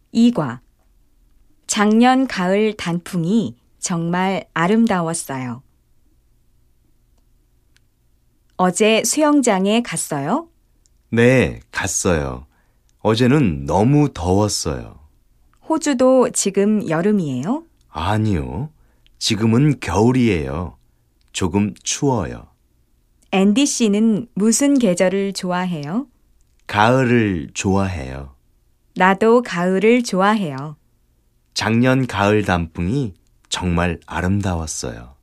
2과 작년 가을 단풍이 정말 아름다웠어요. 어제 수영장에 갔어요? 네, 갔어요. 어제는 너무 더웠어요. 호주도 지금 여름이에요? 아니요. 지금은 겨울이에요. 조금 추워요. 앤디 씨는 무슨 계절을 좋아해요? 가을을 좋아해요. 나도 가을을 좋아해요. 작년 가을 단풍이 정말 아름다웠어요.